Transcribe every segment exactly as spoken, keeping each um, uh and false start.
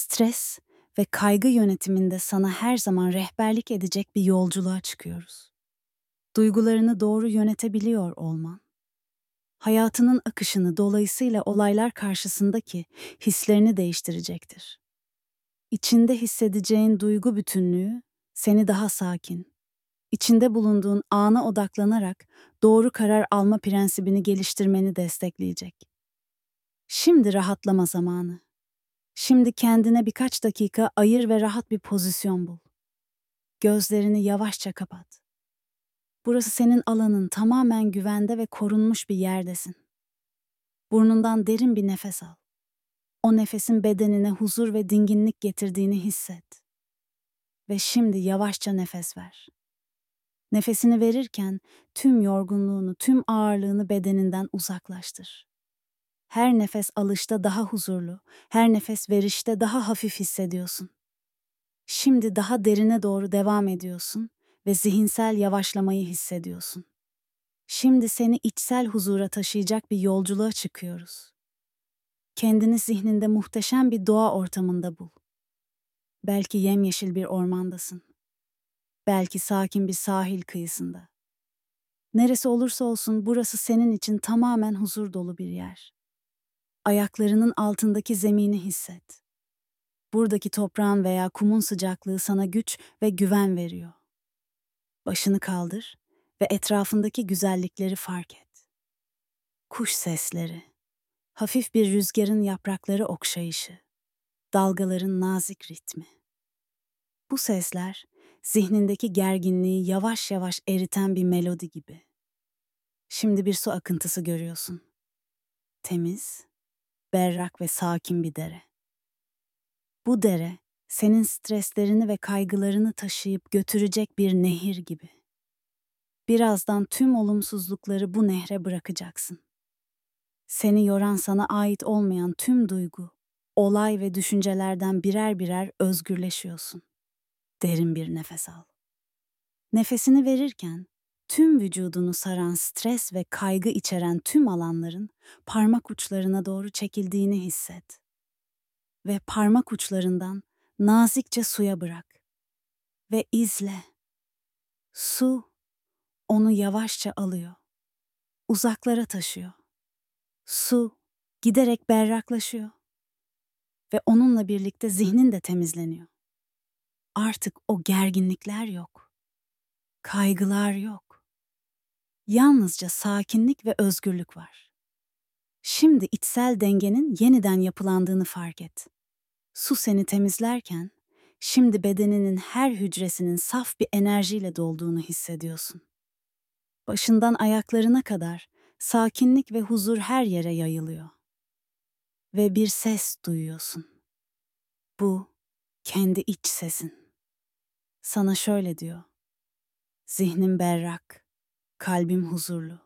Stres ve kaygı yönetiminde sana her zaman rehberlik edecek bir yolculuğa çıkıyoruz. Duygularını doğru yönetebiliyor olman, hayatının akışını dolayısıyla olaylar karşısındaki hislerini değiştirecektir. İçinde hissedeceğin duygu bütünlüğü seni daha sakin, içinde bulunduğun ana odaklanarak doğru karar alma prensibini geliştirmeni destekleyecek. Şimdi rahatlama zamanı. Şimdi kendine birkaç dakika ayır ve rahat bir pozisyon bul. Gözlerini yavaşça kapat. Burası senin alanın, tamamen güvende ve korunmuş bir yerdesin. Burnundan derin bir nefes al. O nefesin bedenine huzur ve dinginlik getirdiğini hisset. Ve şimdi yavaşça nefes ver. Nefesini verirken tüm yorgunluğunu, tüm ağırlığını bedeninden uzaklaştır. Her nefes alışta daha huzurlu, her nefes verişte daha hafif hissediyorsun. Şimdi daha derine doğru devam ediyorsun ve zihinsel yavaşlamayı hissediyorsun. Şimdi seni içsel huzura taşıyacak bir yolculuğa çıkıyoruz. Kendini zihninde muhteşem bir doğa ortamında bul. Belki yemyeşil bir ormandasın. Belki sakin bir sahil kıyısında. Neresi olursa olsun burası senin için tamamen huzur dolu bir yer. Ayaklarının altındaki zemini hisset. Buradaki toprağın veya kumun sıcaklığı sana güç ve güven veriyor. Başını kaldır ve etrafındaki güzellikleri fark et. Kuş sesleri, hafif bir rüzgarın yaprakları okşayışı, dalgaların nazik ritmi. Bu sesler zihnindeki gerginliği yavaş yavaş eriten bir melodi gibi. Şimdi bir su akıntısı görüyorsun. Temiz, berrak ve sakin bir dere. Bu dere senin streslerini ve kaygılarını taşıyıp götürecek bir nehir gibi. Birazdan tüm olumsuzlukları bu nehre bırakacaksın. Seni yoran, sana ait olmayan tüm duygu, olay ve düşüncelerden birer birer özgürleşiyorsun. Derin bir nefes al. Nefesini verirken tüm vücudunu saran stres ve kaygı içeren tüm alanların parmak uçlarına doğru çekildiğini hisset. Ve parmak uçlarından nazikçe suya bırak. Ve izle. Su onu yavaşça alıyor. Uzaklara taşıyor. Su giderek berraklaşıyor. Ve onunla birlikte zihnin de temizleniyor. Artık o gerginlikler yok. Kaygılar yok. Yalnızca sakinlik ve özgürlük var. Şimdi içsel dengenin yeniden yapılandığını fark et. Su seni temizlerken, şimdi bedeninin her hücresinin saf bir enerjiyle dolduğunu hissediyorsun. Başından ayaklarına kadar sakinlik ve huzur her yere yayılıyor. Ve bir ses duyuyorsun. Bu kendi iç sesin. Sana şöyle diyor: zihnim berrak, kalbim huzurlu.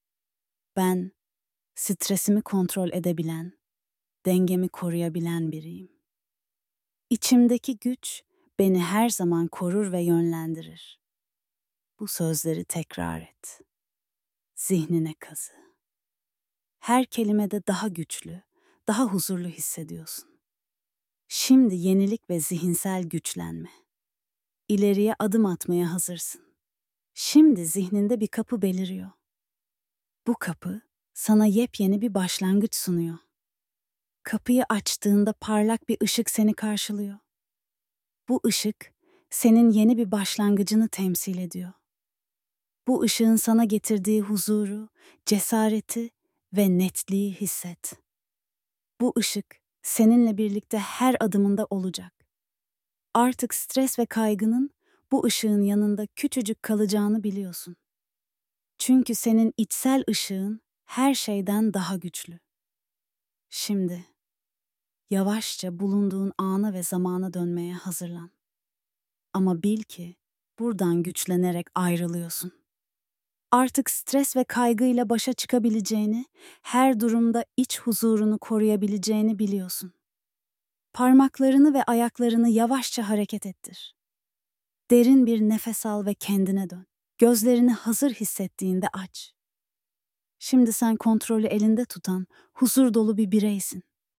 Ben stresimi kontrol edebilen, dengemi koruyabilen biriyim. İçimdeki güç beni her zaman korur ve yönlendirir. Bu sözleri tekrar et. Zihnine kazı. Her kelimede daha güçlü, daha huzurlu hissediyorsun. Şimdi yenilik ve zihinsel güçlenme. İleriye adım atmaya hazırsın. Şimdi zihninde bir kapı beliriyor. Bu kapı sana yepyeni bir başlangıç sunuyor. Kapıyı açtığında parlak bir ışık seni karşılıyor. Bu ışık senin yeni bir başlangıcını temsil ediyor. Bu ışığın sana getirdiği huzuru, cesareti ve netliği hisset. Bu ışık seninle birlikte her adımında olacak. Artık stres ve kaygının bu ışığın yanında küçücük kalacağını biliyorsun. Çünkü senin içsel ışığın her şeyden daha güçlü. Şimdi yavaşça bulunduğun ana ve zamana dönmeye hazırlan. Ama bil ki buradan güçlenerek ayrılıyorsun. Artık stres ve kaygıyla başa çıkabileceğini, her durumda iç huzurunu koruyabileceğini biliyorsun. Parmaklarını ve ayaklarını yavaşça hareket ettir. Derin bir nefes al ve kendine dön. Gözlerini hazır hissettiğinde aç. Şimdi sen kontrolü elinde tutan, huzur dolu bir bireysin.